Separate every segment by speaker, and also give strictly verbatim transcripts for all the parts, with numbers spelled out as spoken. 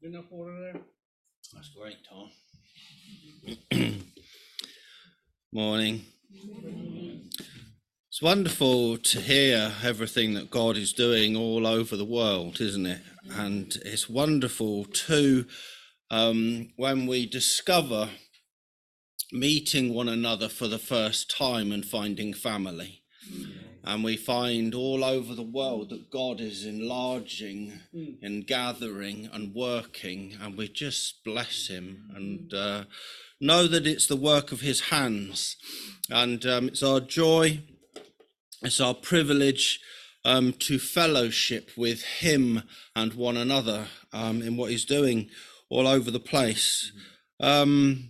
Speaker 1: Enough water there?
Speaker 2: That's great, Tom. Morning. It's wonderful to hear everything that God is doing all over the world, isn't it? And it's wonderful too um, when we discover meeting one another for the first time and finding family. And we find all over the world that God is enlarging mm. and gathering and working, and we just bless him and uh, know that it's the work of his hands. And um, it's our joy, it's our privilege um, to fellowship with him and one another um, in what he's doing all over the place. Um,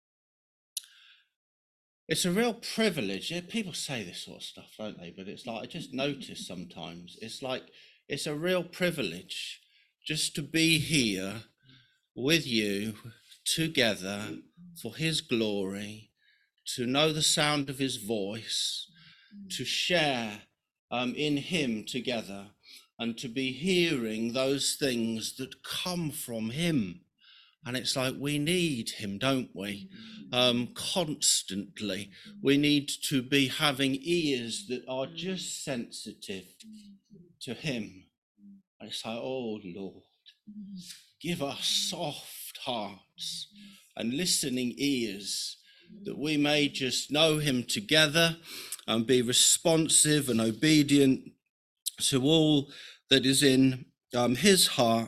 Speaker 2: It's a real privilege. Yeah, people say this sort of stuff, don't they? But it's like, I just notice sometimes, it's like, it's a real privilege just to be here with you together for his glory, to know the sound of his voice, to share um, in him together, and to be hearing those things that come from him. And it's like we need him, don't we? Um, constantly. We need to be having ears that are just sensitive to him. And it's like, oh Lord, give us soft hearts and listening ears that we may just know him together and be responsive and obedient to all that is in um, his heart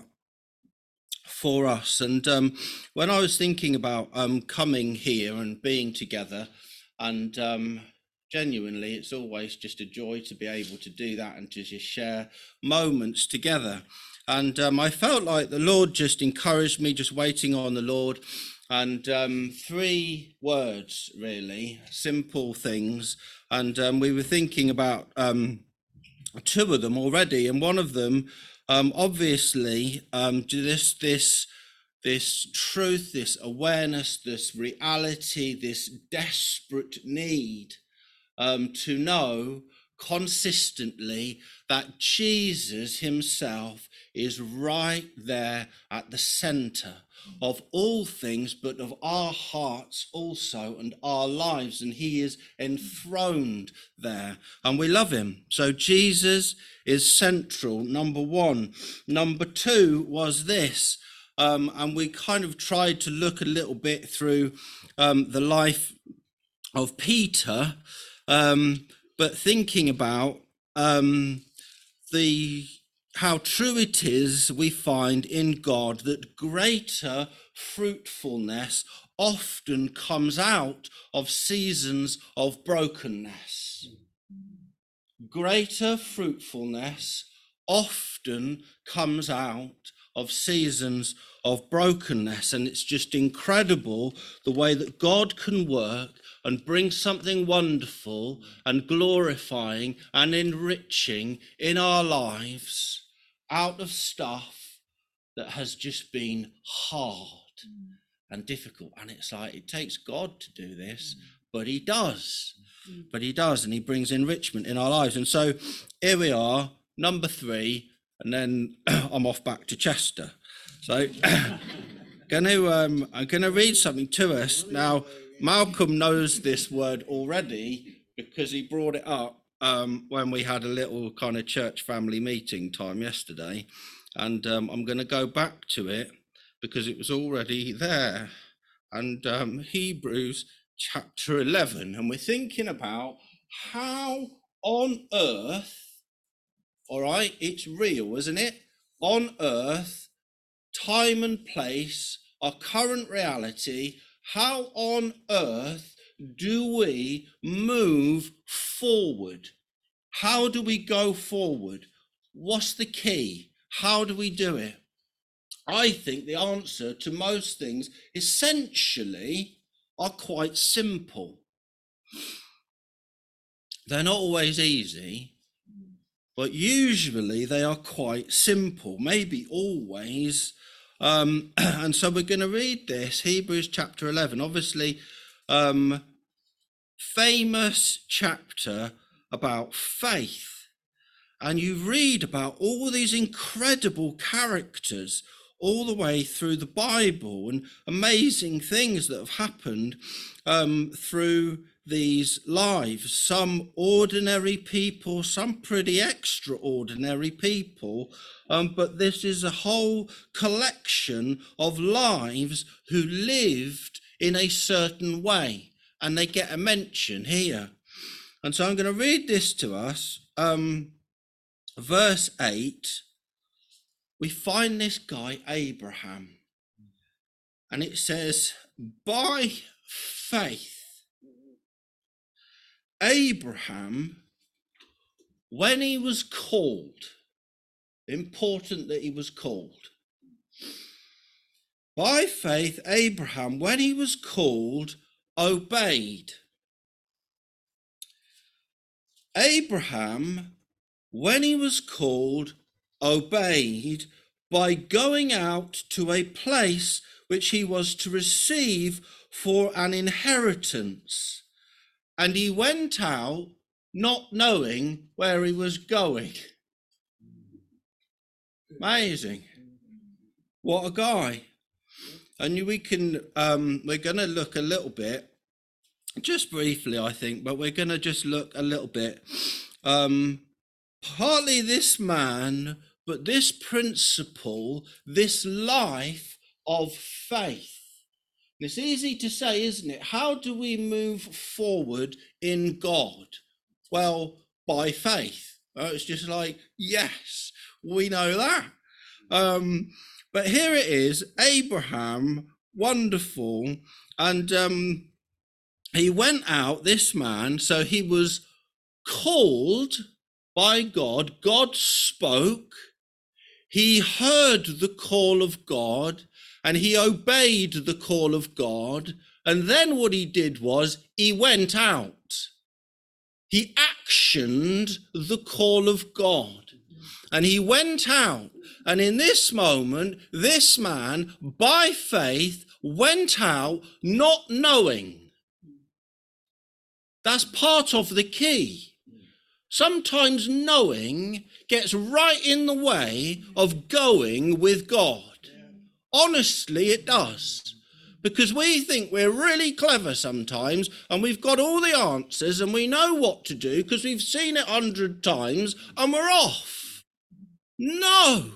Speaker 2: for us. And um, when I was thinking about um, coming here and being together, and um, genuinely, it's always just a joy to be able to do that and to just share moments together. And um, I felt like the Lord just encouraged me, just waiting on the Lord. And um, three words, really, simple things. And um, we were thinking about um, two of them already. And one of them, Um, obviously, um, this this this truth, this awareness, this reality, this desperate need um, to know consistently that Jesus himself is right there at the center of all things, but of our hearts also and our lives, and he is enthroned there, and we love him. So Jesus is central, number one. Number two was this, um, and we kind of tried to look a little bit through um, the life of Peter, um, but thinking about um, the how true it is we find in God that greater fruitfulness often comes out of seasons of brokenness. Greater fruitfulness often comes out of seasons of brokenness, and it's just incredible the way that God can work and bring something wonderful and glorifying and enriching in our lives out of stuff that has just been hard and difficult. And it's like, it takes God to do this, but he does. But he does, and he brings enrichment in our lives. And so here we are, number three, and then I'm off back to Chester. So gonna, um, I'm going to read something to us. Now, Malcolm knows this word already because he brought it up um, when we had a little kind of church family meeting time yesterday. And um, I'm going to go back to it because it was already there. And um, Hebrews chapter eleven, and we're thinking about how on earth, all right, it's real, isn't it? On earth, time and place, our current reality, how on earth do we move forward? How do we go forward? What's the key? How do we do it? I think the answer to most things essentially are quite simple. They're not always easy, but usually they are quite simple, maybe always. Um, and so we're going to read this, Hebrews chapter eleven, obviously um, famous chapter about faith. And you read about all these incredible characters, all the way through the Bible, and amazing things that have happened um, through these lives. Some ordinary people, some pretty extraordinary people, um, but this is a whole collection of lives who lived in a certain way, and they get a mention here. And so I'm going to read this to us. Um, verse eight, we find this guy Abraham, and it says, by faith, Abraham, when he was called, important that he was called. By faith, Abraham, when he was called, obeyed. Abraham, when he was called, obeyed by going out to a place which he was to receive for an inheritance. And he went out not knowing where he was going. Amazing. What a guy. And we can, um, we're going to look a little bit, just briefly, I think, but we're going to just look a little bit. Um, partly this man, but this principle, this life of faith. It's easy to say, isn't it? How do we move forward in God? Well, by faith. Uh, it's just like, yes, we know that. Um, but here it is, Abraham, wonderful. And um, he went out, this man, so he was called by God. God spoke. He heard the call of God, and he obeyed the call of God. And then what he did was he went out. He actioned the call of God, and he went out. And in this moment, this man, by faith, went out not knowing. That's part of the key. Sometimes knowing gets right in the way of going with God. Honestly, it does. Because we think we're really clever sometimes, and we've got all the answers, and we know what to do because we've seen it a hundred times, and we're off. No.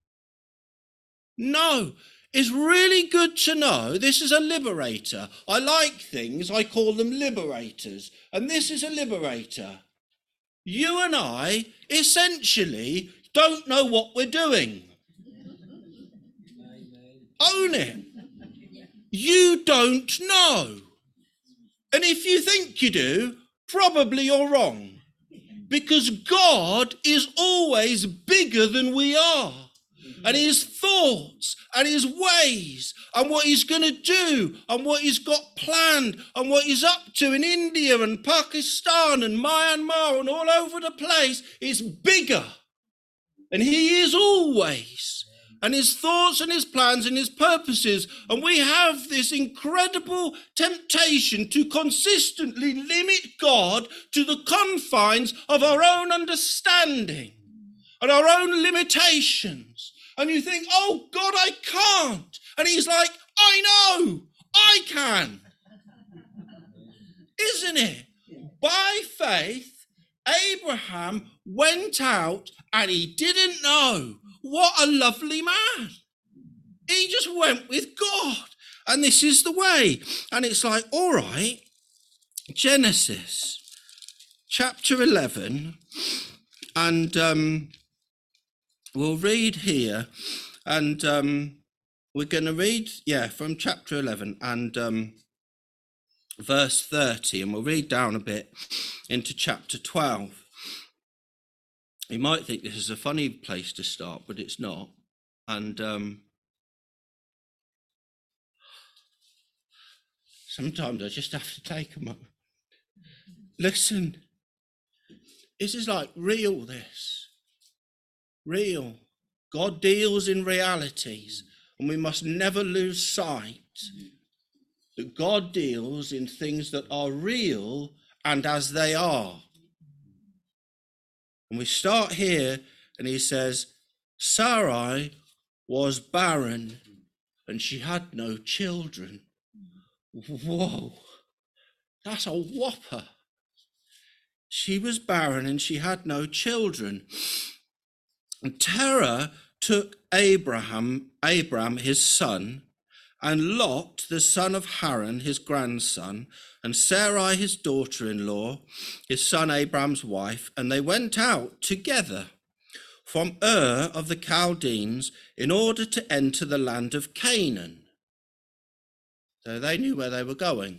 Speaker 2: No. It's really good to know this is a liberator. I like things, I call them liberators, and this is a liberator. You and I essentially don't know what we're doing. Own it. You don't know. And if you think you do, probably you're wrong. Because God is always bigger than we are. And his thoughts and his ways and what he's going to do and what he's got planned and what he's up to in India and Pakistan and Myanmar and all over the place is bigger. And he is always. And his thoughts and his plans and his purposes. And we have this incredible temptation to consistently limit God to the confines of our own understanding and our own limitations. And you think, oh, God, I can't. And he's like, I know, I can. Isn't it? By faith, Abraham went out and he didn't know. What a lovely man. He just went with God. And this is the way. And it's like, all right, Genesis chapter eleven. And um, we'll read here. And um, we're going to read, yeah, from chapter eleven and um, verse thirty. And we'll read down a bit into chapter twelve. You might think this is a funny place to start, but it's not. And um, sometimes I just have to take a moment. Listen, this is like real, this. Real. God deals in realities, and we must never lose sight that God deals in things that are real and as they are. And we start here, and he says, Sarai was barren and she had no children. Whoa, that's a whopper. She was barren and she had no children. And Terah took Abraham, Abram, his son, and Lot, the son of Haran, his grandson, and Sarai, his daughter-in-law, his son Abram's wife, and they went out together from Ur of the Chaldeans in order to enter the land of Canaan. So they knew where they were going.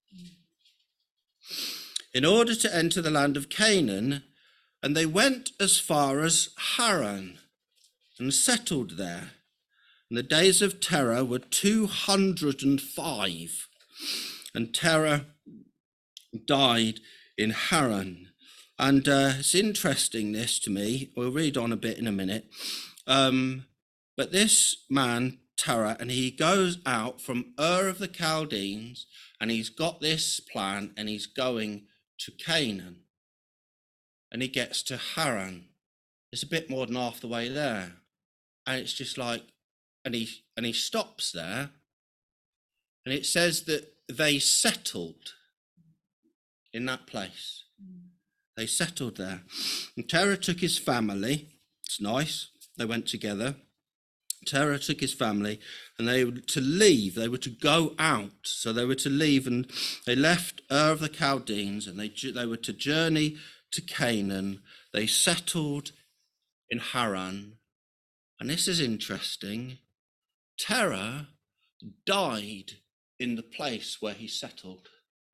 Speaker 2: In order to enter the land of Canaan, and they went as far as Haran and settled there. And the days of Terah were two hundred and five, and Terah died in Haran. And uh, it's interesting, this to me. We'll read on a bit in a minute. Um, but this man, Terah, and he goes out from Ur of the Chaldeans, and he's got this plan, and he's going to Canaan. And he gets to Haran. It's a bit more than half the way there. And it's just like, and he and he stops there, and it says that they settled in that place. They settled there. And Terah took his family. It's nice. They went together. Terah took his family, and they were to leave. They were to go out. So they were to leave, and they left Ur of the Chaldeans, and they they were to journey to Canaan. They settled in Haran. And this is interesting. Terah died in the place where he settled.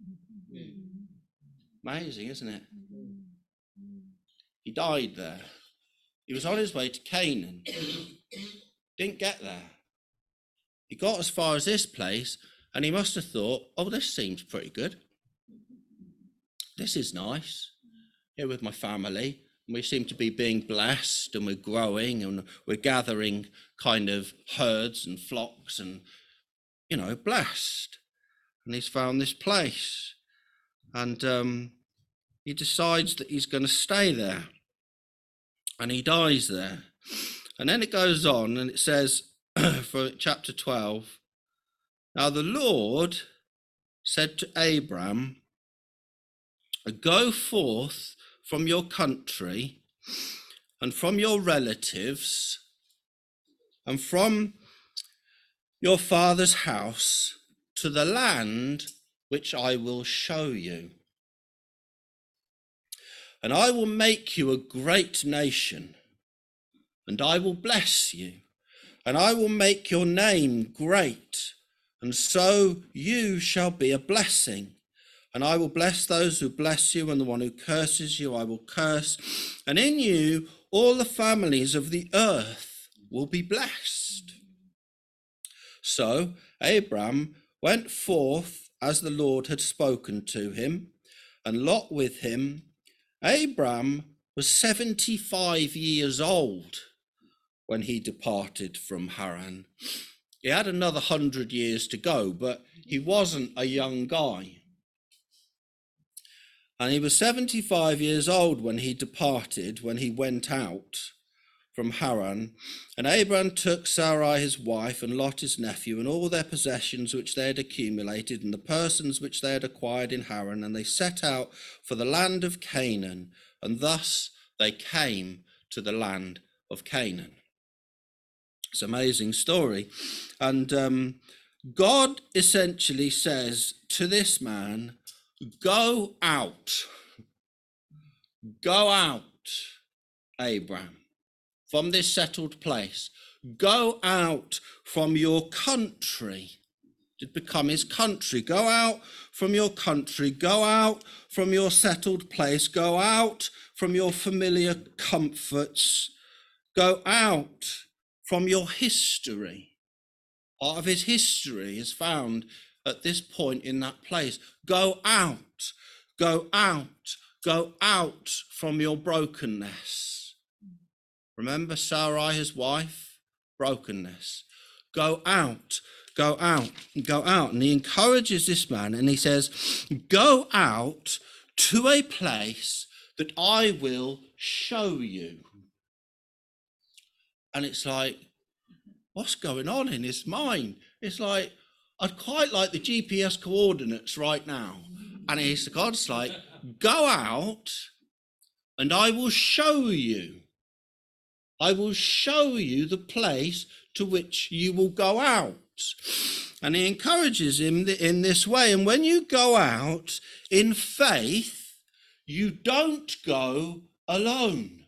Speaker 2: Amazing, isn't it? He died there. He was on his way to Canaan. Didn't get there. He got as far as this place, and he must have thought, oh, this seems pretty good. This is nice. Here with my family. We seem to be being blessed, and we're growing, and we're gathering kind of herds and flocks and, you know, blessed. And he's found this place. And um, he decides that he's going to stay there. And he dies there. And then it goes on, and it says, for chapter twelve, now the Lord said to Abram, go forth from your country and from your relatives and from your father's house to the land which I will show you. And I will make you a great nation, and I will bless you, and I will make your name great, and so you shall be a blessing. And I will bless those who bless you, and the one who curses you I will curse. And in you all the families of the earth will be blessed. So Abram went forth as the Lord had spoken to him, and Lot with him. Abram was seventy-five years old when he departed from Haran. He had another hundred years to go, but he wasn't a young guy. And he was seventy-five years old when he departed, when he went out from Haran. And Abram took Sarai his wife, and Lot his nephew, and all their possessions which they had accumulated, and the persons which they had acquired in Haran, and they set out for the land of Canaan. And thus they came to the land of Canaan. It's an amazing story. And um, God essentially says to this man, go out, go out, Abram, from this settled place. Go out from your country. To become his country. Go out from your country. Go out from your settled place. Go out from your familiar comforts. Go out from your history. Part of his history is found at this point in that place. Go out, go out, go out from your brokenness. Remember Sarai, his wife? Brokenness. Go out, go out, go out. And he encourages this man, and he says, go out to a place that I will show you. And it's like, what's going on in his mind? It's like, I'd quite like the G P S coordinates right now. And he's, God's like, go out and I will show you. I will show you the place to which you will go out. And he encourages him in this way. And when you go out in faith, you don't go alone.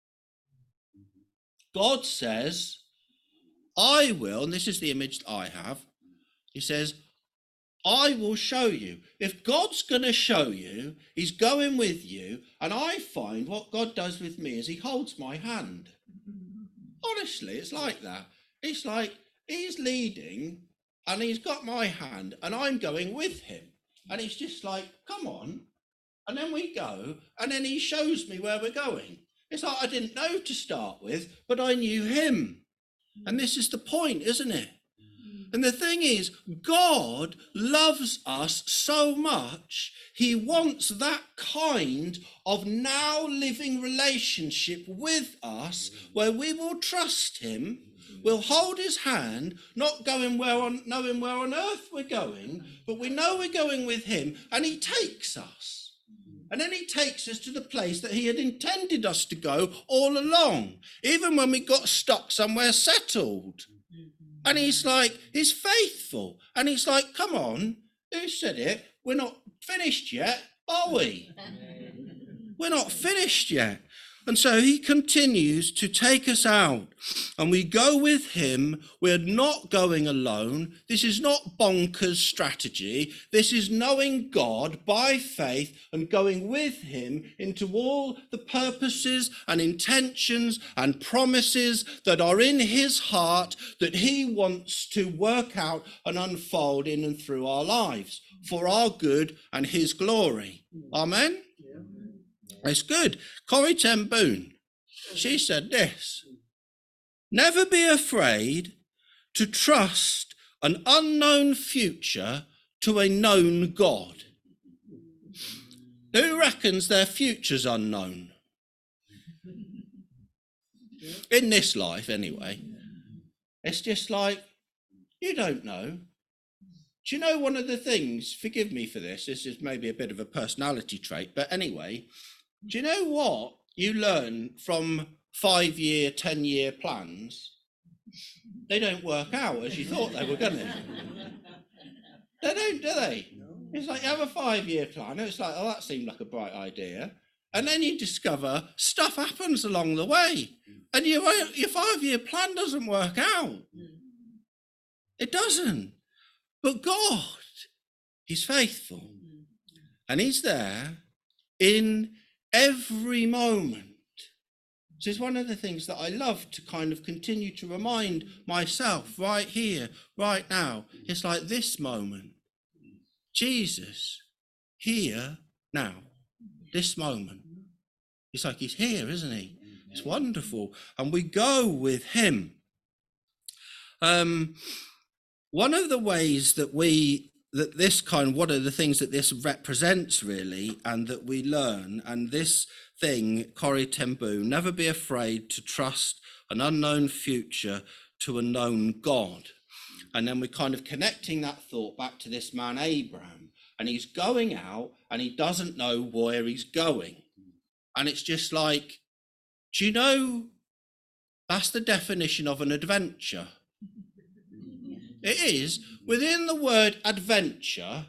Speaker 2: God says, I will, and this is the image that I have. He says, I will show you. If God's going to show you, he's going with you. And I find what God does with me is he holds my hand. Honestly, it's like that. It's like he's leading and he's got my hand and I'm going with him. And he's just like, come on. And then we go and then he shows me where we're going. It's like I didn't know to start with, but I knew him. And this is the point, isn't it? And the thing is, God loves us so much, he wants that kind of now living relationship with us where we will trust him, we'll hold his hand, not going where on, knowing where on earth we're going, but we know we're going with him and he takes us. And then he takes us to the place that he had intended us to go all along, even when we got stuck somewhere settled. And he's like, he's faithful. And he's like, come on, who said it? We're not finished yet, are we? We're not finished yet. And so he continues to take us out and we go with him. We're not going alone. This is not bonkers strategy. This is knowing God by faith and going with him into all the purposes and intentions and promises that are in his heart that he wants to work out and unfold in and through our lives for our good and his glory. Amen. It's good. Corrie ten Boom, she said this: never be afraid to trust an unknown future to a known God. Who reckons their future's unknown? In this life, anyway. It's just like, you don't know. Do you know one of the things, forgive me for this, this is maybe a bit of a personality trait, but anyway, do you know what you learn from five-year, ten-year plans? They don't work out as you thought they were going to. They don't, do they? It's like you have a five-year plan, and it's like, oh, that seemed like a bright idea. And then you discover stuff happens along the way, and your, your five-year plan doesn't work out. It doesn't. But God, he's faithful, and he's there in every moment. So it's one of the things that I love to kind of continue to remind myself right here, right now. It's like this moment. Jesus, here, now, this moment. It's like he's here, isn't he? It's wonderful. And we go with him. Um, one of the ways that we that this kind, one of the things that this represents really, and that we learn, and this thing, Corrie ten Boom, never be afraid to trust an unknown future to a known God. And then we're kind of connecting that thought back to this man, Abraham, and he's going out and he doesn't know where he's going. And it's just like, do you know, that's the definition of an adventure. It is, within the word adventure,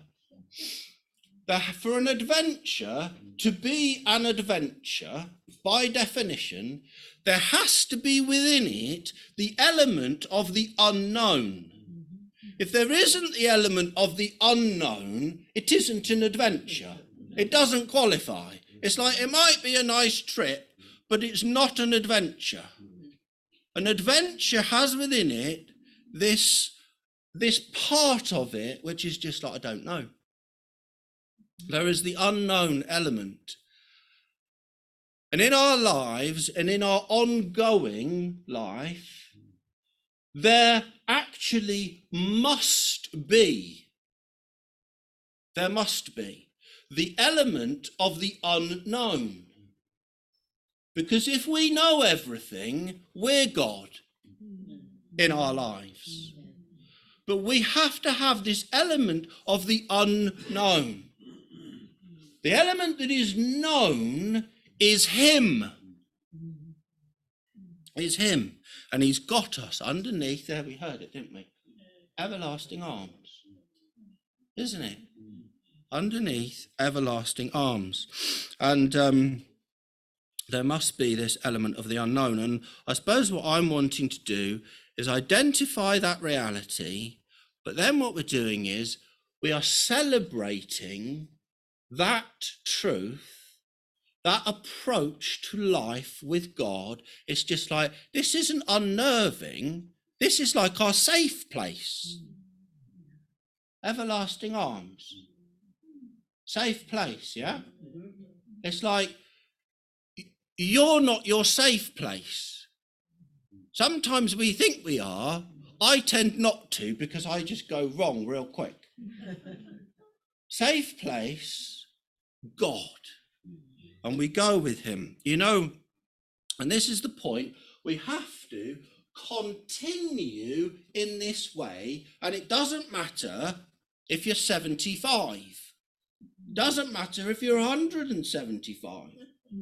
Speaker 2: that for an adventure to be an adventure, by definition, there has to be within it the element of the unknown. If there isn't the element of the unknown, it isn't an adventure. It doesn't qualify. It's like it might be a nice trip, but it's not an adventure. An adventure has within it this this part of it, which is just like, I don't know. There is the unknown element. And in our lives and in our ongoing life, there actually must be, there must be the element of the unknown. Because if we know everything, we're God. in our lives. But we have to have this element of the unknown. The element that is known is him. Is him. And he's got us underneath, there we heard it, didn't we? Everlasting arms. Isn't it? Underneath everlasting arms. And um, there must be this element of the unknown. And I suppose what I'm wanting to do is identify that reality, but then what we're doing is we are celebrating that truth, that approach to life with God. It's just like, this isn't unnerving. This is like our safe place. Everlasting arms. Safe place, yeah? It's like, you're not your safe place. Sometimes we think we are. I tend not to, because I just go wrong real quick. Safe place, God. And we go with him. You know, and this is the point, we have to continue in this way, and it doesn't matter if you're seventy-five. Doesn't matter if you're one hundred seventy-five.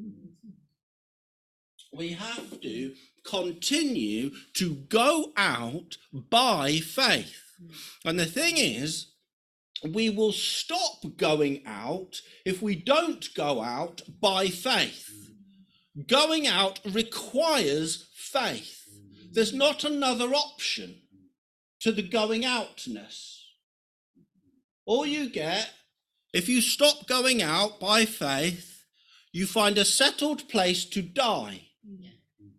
Speaker 2: We have to continue to go out by faith. And the thing is, we will stop going out if we don't go out by faith. Going out requires faith. There's not another option to the going outness. All you get, if you stop going out by faith, you find a settled place to die. Yeah.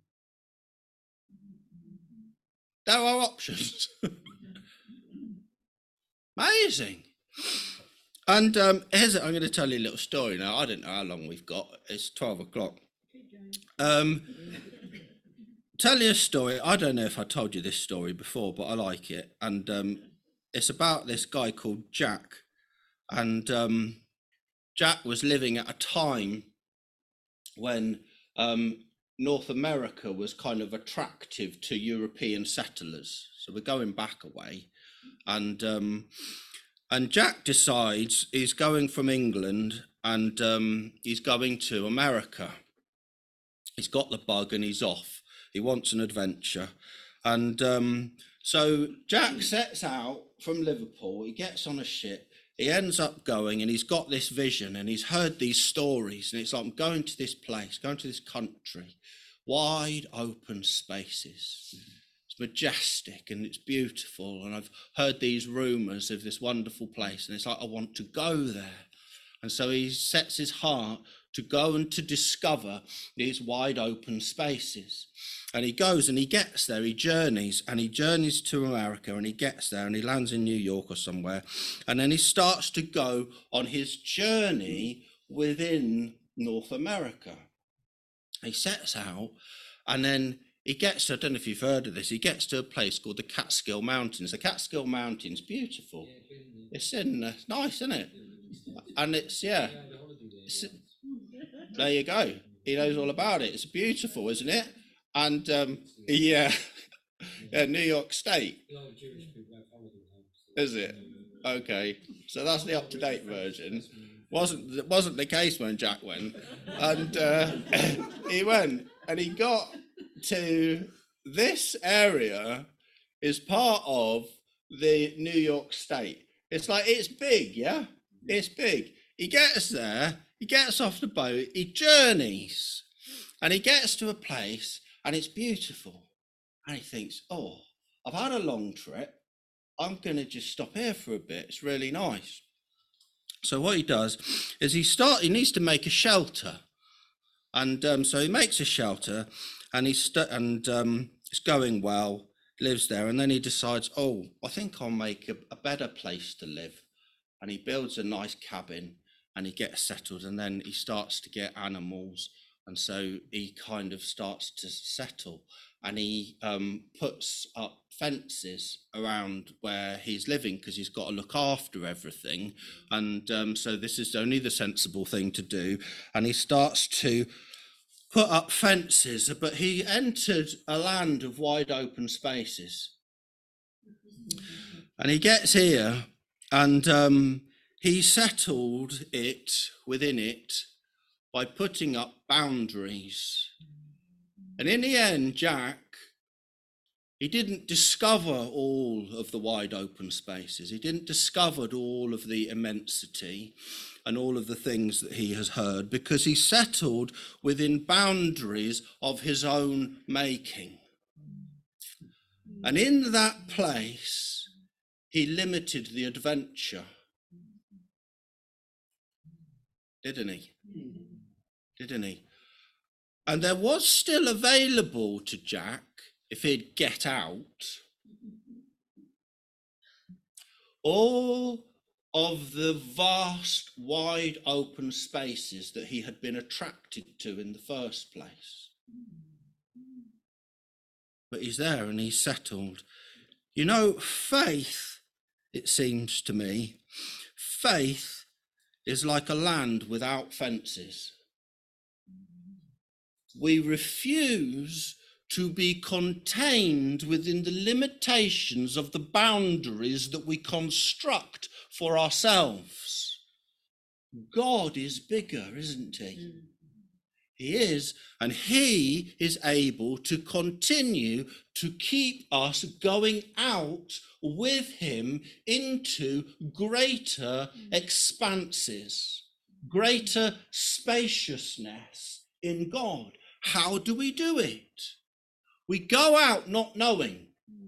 Speaker 2: There are options. Amazing. And um, here's it. I'm going to tell you a little story now. I don't know how long we've got. It's twelve o'clock. Um, tell you a story. I don't know if I told you this story before, but I like it. And um, it's about this guy called Jack. And um, Jack was living at a time when um, North America was kind of attractive to European settlers. So we're going back a way. And um, and Jack decides he's going from England and um, he's going to America. He's got the bug and he's off. He wants an adventure. And um, so Jack sets out from Liverpool. He gets on a ship. He ends up going and he's got this vision and he's heard these stories. And it's like, I'm going to this place, going to this country, wide open spaces. It's majestic and it's beautiful. And I've heard these rumors of this wonderful place. And it's like, I want to go there. And so he sets his heart to go and to discover these wide open spaces. And he goes and he gets there, he journeys, and he journeys to America, and he gets there and he lands in New York or somewhere. And then he starts to go on his journey within North America. He sets out, and then he gets to, I don't know if you've heard of this, he gets to a place called the Catskill Mountains. The Catskill Mountains, beautiful. It's in, uh, nice, isn't it? And it's, yeah, it's, there you go. He knows all about it. It's beautiful, isn't it? And um, yeah, yeah, New York State. Is it? Okay, so that's the up-to-date version. Wasn't it wasn't the case when Jack went, and uh, he went and he got to this area is part of the New York State. It's like it's big, yeah, it's big. He gets there, he gets off the boat, he journeys, and he gets to a place. And it's beautiful. And he thinks, oh, I've had a long trip. I'm going to just stop here for a bit. It's really nice. So what he does is he start. He needs to make a shelter. And um, so he makes a shelter and he's st- and um, it's going well, lives there. And then he decides, oh, I think I'll make a, a better place to live. And he builds a nice cabin and he gets settled. And then he starts to get animals. And so he kind of starts to settle and he um, puts up fences around where he's living because he's got to look after everything. And um, so this is only the sensible thing to do. And he starts to put up fences, but he entered a land of wide open spaces. And he gets here and um, he settled it within it by putting up boundaries. And in the end, Jack, he didn't discover all of the wide open spaces. He didn't discover all of the immensity and all of the things that he has heard, because he settled within boundaries of his own making. And in that place, he limited the adventure. Didn't he? Didn't he? And there was still available to Jack, if he'd get out, all of the vast, wide open spaces that he had been attracted to in the first place. But he's there and he's settled. You know, faith, it seems to me, faith is like a land without fences. We refuse to be contained within the limitations of the boundaries that we construct for ourselves. God is bigger, isn't he? He is, and he is able to continue to keep us going out with him into greater expanses, greater spaciousness in God. How do we do it? We go out not knowing.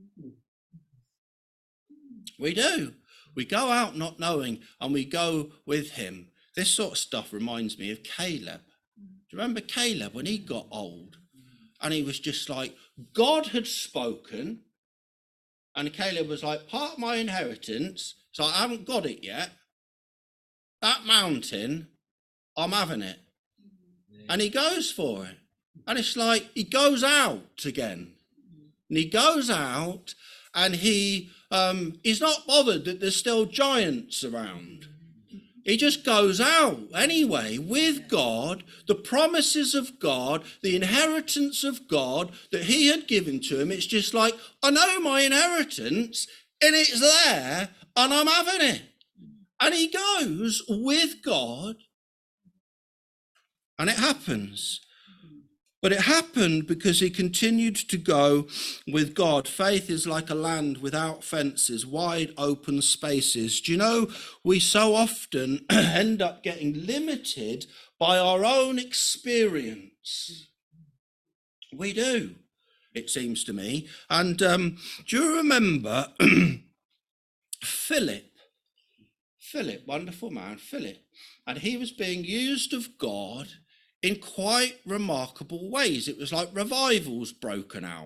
Speaker 2: We do. We go out not knowing, and we go with him. This sort of stuff reminds me of Caleb. Do you remember Caleb when he got old? And he was just like, God had spoken, and Caleb was like, part of my inheritance, so I haven't got it yet. That mountain, I'm having it. And he goes for it. And it's like he goes out again. And he goes out and he um, he's not bothered that there's still giants around. He just goes out anyway with God, the promises of God, the inheritance of God that he had given to him. It's just like, I know my inheritance and it's there and I'm having it. And he goes with God and it happens. But it happened because he continued to go with God. Faith is like a land without fences, wide open spaces. Do you know, we so often end up getting limited by our own experience. We do, it seems to me. And um, do you remember Philip? Philip, wonderful man, Philip. And he was being used of God in quite remarkable ways. It was like revivals broken out.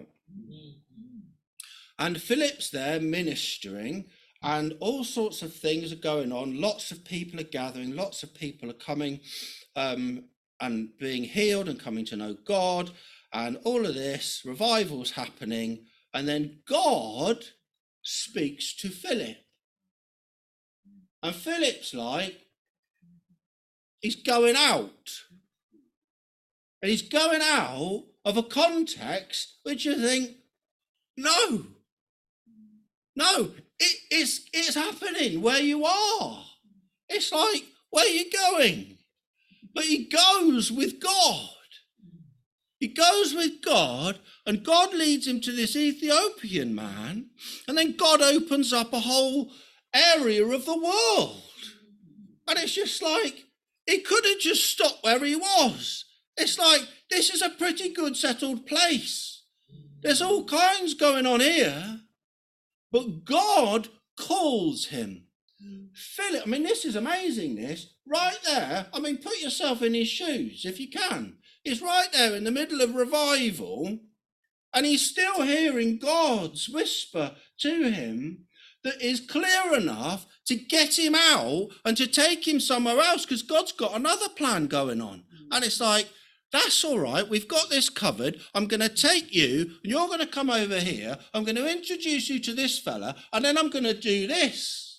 Speaker 2: And Philip's there ministering, and all sorts of things are going on. Lots of people are gathering, lots of people are coming um, and being healed and coming to know God, and all of this, revivals happening. And then God speaks to Philip. And Philip's like, he's going out. And he's going out of a context which you think, no, no, it, it's, it's happening where you are. It's like, where are you going? But he goes with God. He goes with God, and God leads him to this Ethiopian man, and then God opens up a whole area of the world. And it's just like, he could have just stopped where he was. It's like, this is a pretty good settled place. There's all kinds going on here. But God calls him. Philip, I mean, this is amazing, this. Right there, I mean, put yourself in his shoes, if you can. He's right there in the middle of revival, and he's still hearing God's whisper to him that is clear enough to get him out and to take him somewhere else, because God's got another plan going on. And it's like, that's all right, we've got this covered. I'm going to take you, and you're going to come over here. I'm going to introduce you to this fella, and then I'm going to do this.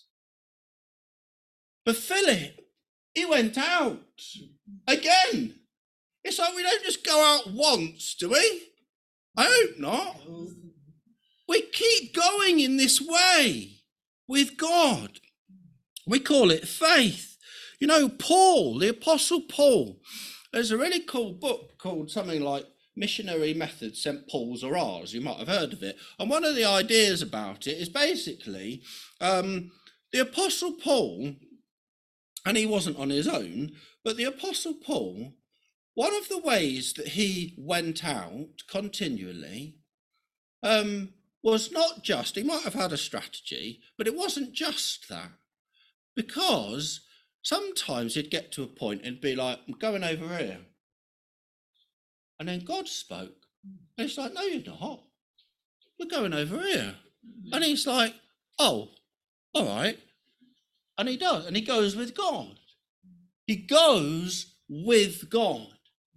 Speaker 2: But Philip, he went out again. It's like we don't just go out once, do we? I hope not. We keep going in this way with God. We call it faith. You know, Paul, the Apostle Paul, there's a really cool book called something like Missionary Methods, Saint Paul's or Ours. You might have heard of it. And one of the ideas about it is basically um, the Apostle Paul, and he wasn't on his own, but the Apostle Paul, one of the ways that he went out continually um, was not just, he might have had a strategy, but it wasn't just that. Because sometimes he'd get to a point and be like, I'm going over here. And then God spoke. And it's like, no, you're not. We're going over here. And he's like, oh, all right. And he does. And he goes with God. He goes with God.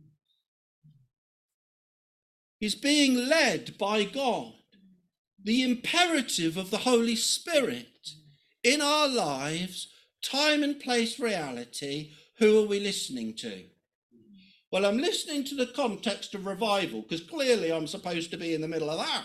Speaker 2: He's being led by God. The imperative of the Holy Spirit in our lives, time and place reality, who are we listening to? Well, I'm listening to the context of revival, because clearly I'm supposed to be in the middle of that.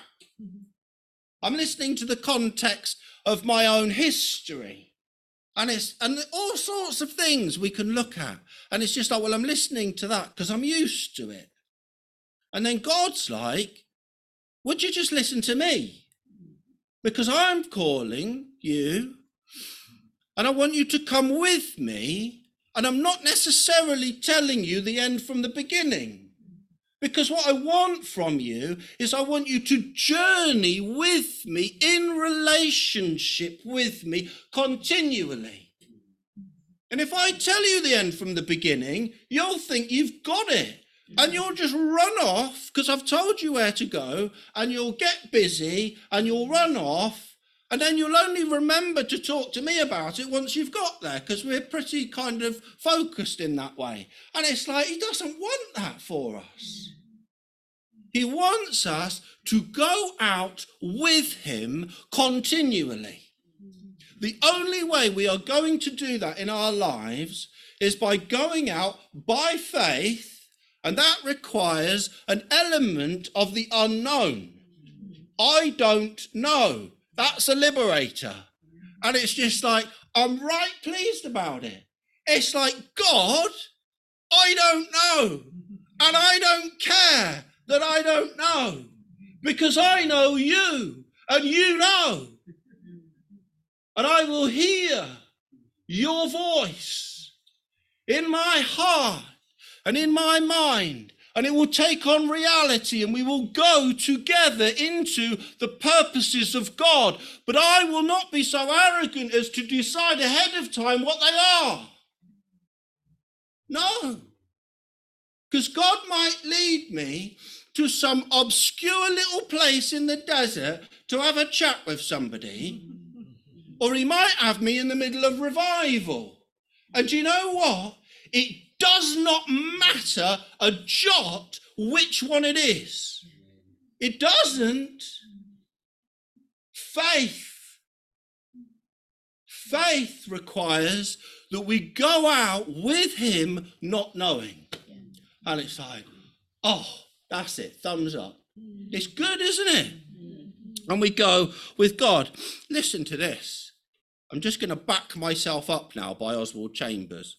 Speaker 2: I'm listening to the context of my own history. And it's and all sorts of things we can look at. And it's just like, well, I'm listening to that because I'm used to it. And then God's like, would you just listen to me? Because I'm calling you, and I want you to come with me, and I'm not necessarily telling you the end from the beginning. Because what I want from you is I want you to journey with me, in relationship with me, continually. And if I tell you the end from the beginning, you'll think you've got it. And you'll just run off, because I've told you where to go, and you'll get busy, and you'll run off, and then you'll only remember to talk to me about it once you've got there, because we're pretty kind of focused in that way. And it's like, he doesn't want that for us. He wants us to go out with him continually. The only way we are going to do that in our lives is by going out by faith, and that requires an element of the unknown. I don't know. That's a liberator. And it's just like, I'm right pleased about it. It's like, God, I don't know. And I don't care that I don't know. Because I know you, and you know. And I will hear your voice in my heart and in my mind, and it will take on reality, and we will go together into the purposes of God. But I will not be so arrogant as to decide ahead of time what they are. No. Because God might lead me to some obscure little place in the desert to have a chat with somebody, or he might have me in the middle of revival. And you know what? It does not matter a jot which one it is. It doesn't. Faith. Faith requires that we go out with him not knowing. And it's like, oh, that's it, thumbs up. It's good, isn't it? And we go with God. Listen to this. I'm just going to back myself up now by Oswald Chambers.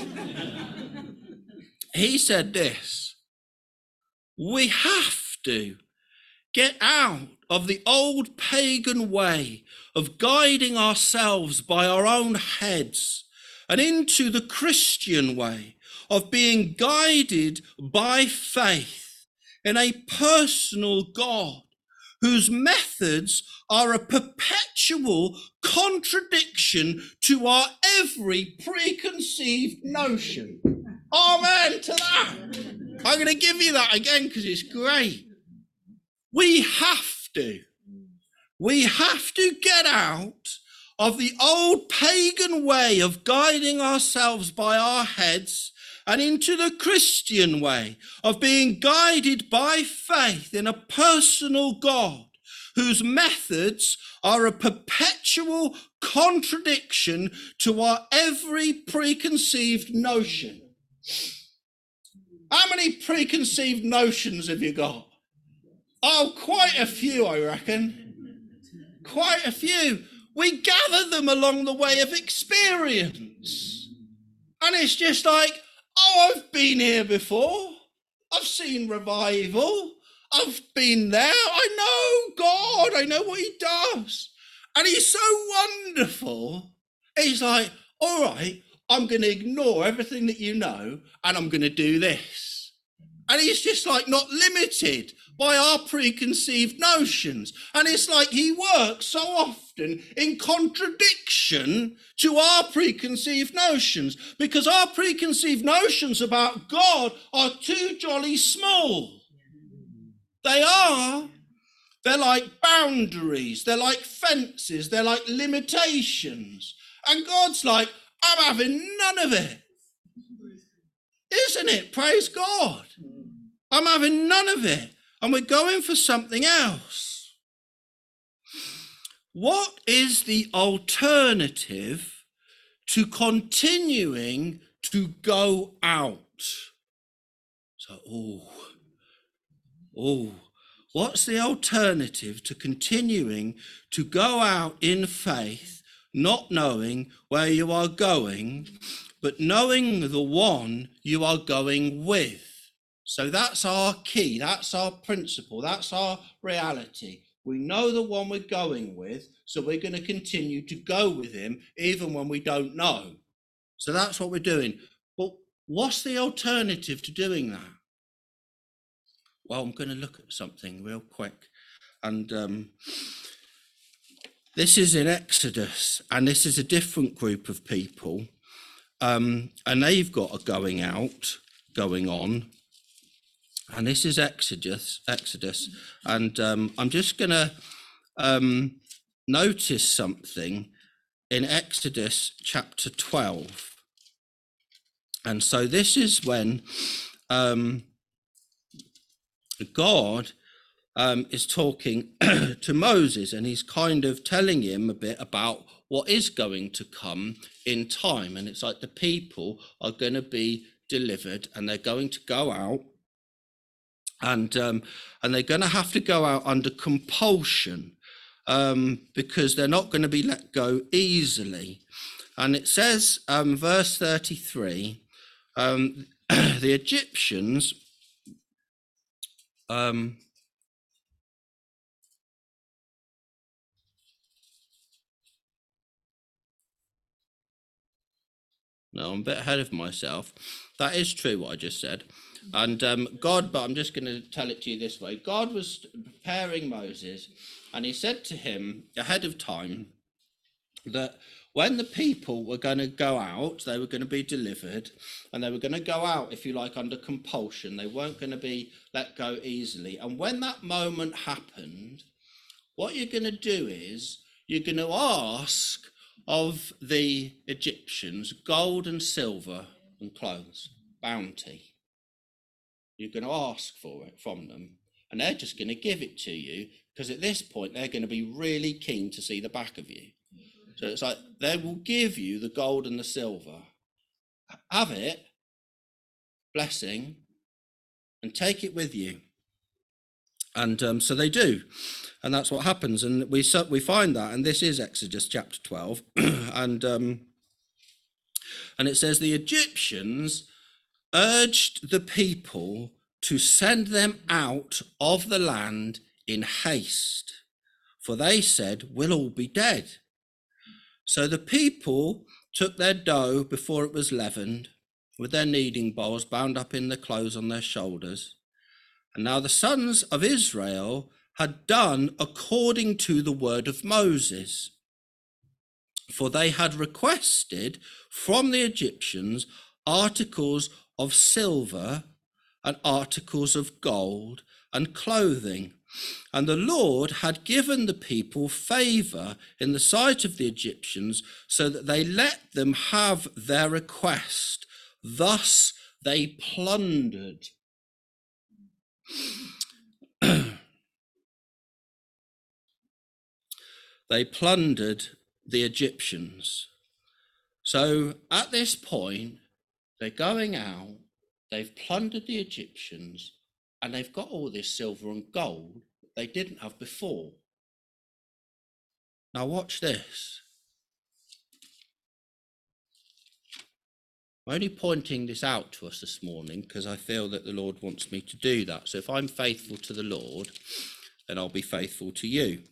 Speaker 2: He said this: we have to get out of the old pagan way of guiding ourselves by our own heads and into the Christian way of being guided by faith in a personal God whose methods are a perpetual contradiction to our every preconceived notion. Amen to that. I'm going to give you that again because it's great. We have to. We have to get out of the old pagan way of guiding ourselves by our heads and into the Christian way of being guided by faith in a personal God whose methods are a perpetual contradiction to our every preconceived notion. How many preconceived notions have you got? Oh, quite a few, I reckon. Quite a few. We gather them along the way of experience. And it's just like, oh, I've been here before. I've seen revival. I've been there. I know God. I know what he does. And he's so wonderful. He's like, all right, I'm going to ignore everything that you know, and I'm going to do this. And he's just like not limited by our preconceived notions. And it's like he works so often in contradiction to our preconceived notions, because our preconceived notions about God are too jolly small. They are. They're like boundaries. They're like fences. They're like limitations. And God's like, I'm having none of it. Isn't it? Praise God. I'm having none of it. And we're going for something else. What is the alternative to continuing to go out? So, oh, oh, what's the alternative to continuing to go out in faith, not knowing where you are going, but knowing the one you are going with? So that's our key, that's our principle, that's our reality. We know the one we're going with, so we're going to continue to go with him even when we don't know. So that's what we're doing. But what's the alternative to doing that? Well, I'm going to look at something real quick. And um, this is in Exodus, and this is a different group of people. Um, and they've got a going out, going on. And this is Exodus, Exodus, and um, I'm just going to um, notice something in Exodus chapter twelve. And so this is when um, God um, is talking to Moses, and he's kind of telling him a bit about what is going to come in time. And it's like the people are going to be delivered, and they're going to go out. And um, and they're going to have to go out under compulsion um, because they're not going to be let go easily. And it says, um, verse thirty-three, um, the Egyptians, um, no, I'm a bit ahead of myself. That is true what I just said. And um, God, but I'm just going to tell it to you this way. God was preparing Moses, and he said to him ahead of time that when the people were going to go out, they were going to be delivered, and they were going to go out, if you like, under compulsion. They weren't going to be let go easily. And when that moment happened, what you're going to do is you're going to ask of the Egyptians gold and silver and clothes, bounty. You're going to ask for it from them, and they're just going to give it to you, because at this point they're going to be really keen to see the back of you. So it's like they will give you the gold and the silver, have it, blessing, and take it with you. And um, so they do, and that's what happens. And we we find that, and this is Exodus chapter twelve, and um, and it says the Egyptians urged the people to send them out of the land in haste, for they said, we'll all be dead. So the people took their dough before it was leavened, with their kneading bowls bound up in the clothes on their shoulders. And now the sons of Israel had done according to the word of Moses, for they had requested from the Egyptians articles of silver and articles of gold and clothing. And the Lord had given the people favor in the sight of the Egyptians, so that they let them have their request. Thus they plundered. They plundered the Egyptians. So at this point, they're going out, they've plundered the Egyptians, and they've got all this silver and gold that they didn't have before. Now watch this. I'm only pointing this out to us this morning because I feel that the Lord wants me to do that. So if I'm faithful to the Lord, then I'll be faithful to you.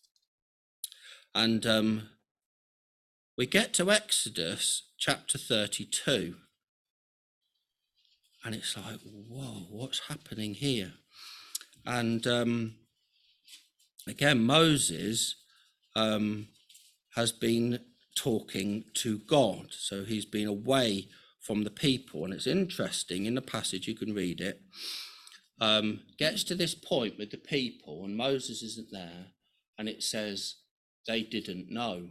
Speaker 2: And um, we get to Exodus chapter thirty-two. And it's like, whoa, what's happening here? And um, again, Moses um, has been talking to God. So he's been away from the people. And it's interesting, in the passage, you can read it, um, gets to this point with the people, and Moses isn't there, and it says they didn't know.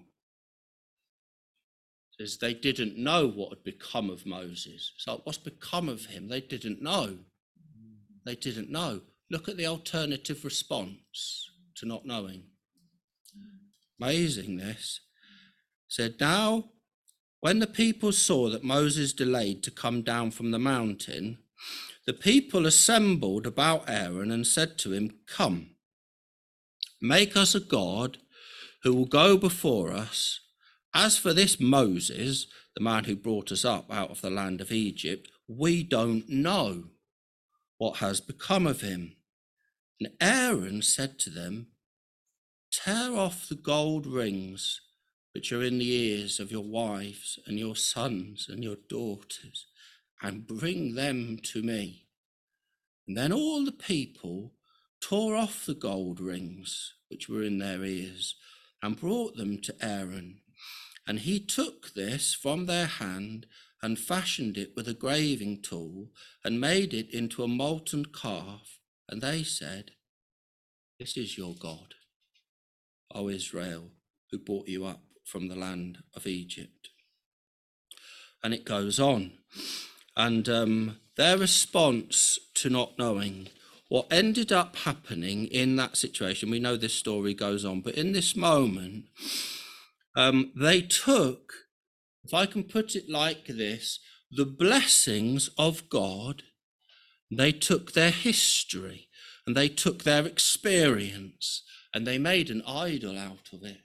Speaker 2: It says they didn't know what had become of Moses. It's like, what's become of him? They didn't know. They didn't know. Look at the alternative response to not knowing. Amazing, this. It said, now, when the people saw that Moses delayed to come down from the mountain, the people assembled about Aaron and said to him, come, make us a god who will go before us. As for this Moses, the man who brought us up out of the land of Egypt, we don't know what has become of him. And Aaron said to them, tear off the gold rings which are in the ears of your wives and your sons and your daughters, and bring them to me. And then all the people tore off the gold rings which were in their ears and brought them to Aaron. And he took this from their hand and fashioned it with a graving tool and made it into a molten calf. And they said, this is your God, O Israel, who brought you up from the land of Egypt. And it goes on. And um, their response to not knowing, what ended up happening in that situation, we know this story goes on, but in this moment, um, they took, if I can put it like this, the blessings of God, they took their history and they took their experience and they made an idol out of it.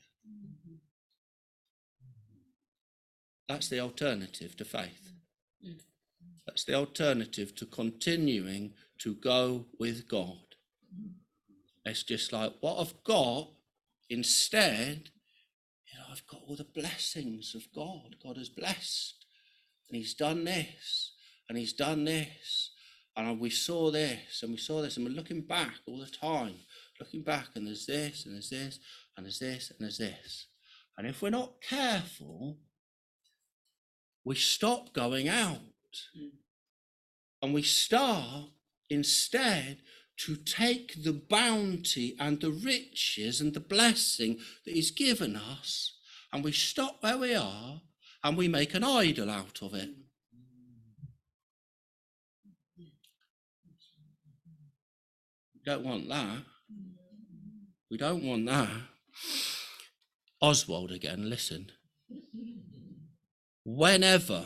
Speaker 2: That's the alternative to faith. That's the alternative to continuing to go with God. It's just like, what I've got, instead, you know, I've got all the blessings of God. God has blessed, and he's done this, and he's done this, and we saw this, and we saw this, and we're looking back all the time, looking back, and there's this, and there's this, and there's this, and there's this. And if we're not careful, we stop going out. And we start instead to take the bounty and the riches and the blessing that he's given us, and we stop where we are and we make an idol out of it. We don't want that. We don't want that. Oswald again, listen. Whenever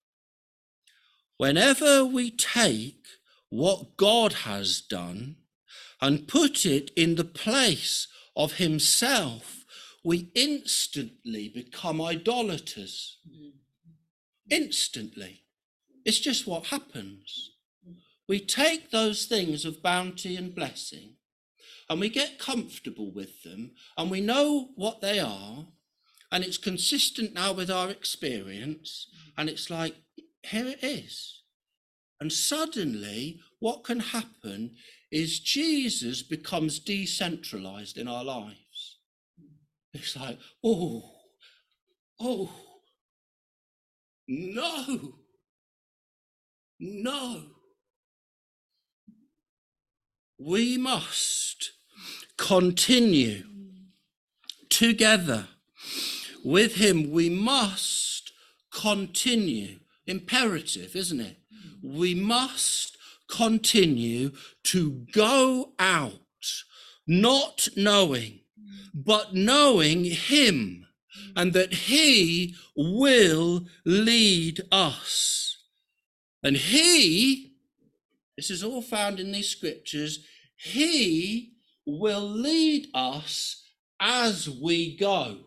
Speaker 2: Whenever we take what God has done and put it in the place of himself, we instantly become idolaters. Instantly. It's just what happens. We take those things of bounty and blessing and we get comfortable with them and we know what they are, and it's consistent now with our experience, and it's like, here it is. And suddenly what can happen is Jesus becomes decentralized in our lives. It's like, oh, oh, no, no. We must continue together with him. We must continue. Imperative, isn't it? We must continue to go out, not knowing, but knowing him, and that he will lead us. And he This is all found in these scriptures. He will lead us as we go.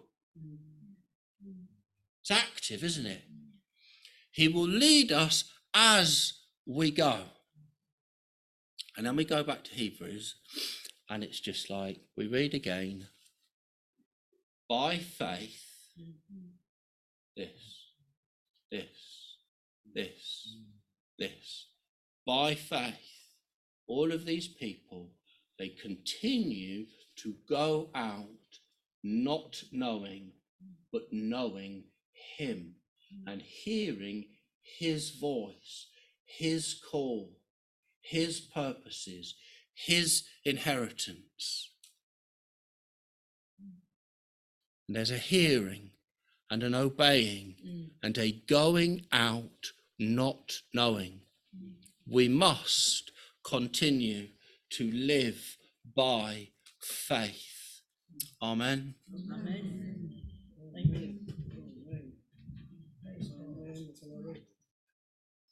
Speaker 2: It's active, isn't it? He will lead us as we go. And then we go back to Hebrews, and it's just like we read again. By faith, this, this, this, this. By faith, all of these people, they continue to go out not knowing, but knowing him and hearing his voice, his call, his purposes, his inheritance. And there's a hearing and an obeying mm. and a going out not knowing. Mm. We must continue to live by faith. Amen. Amen.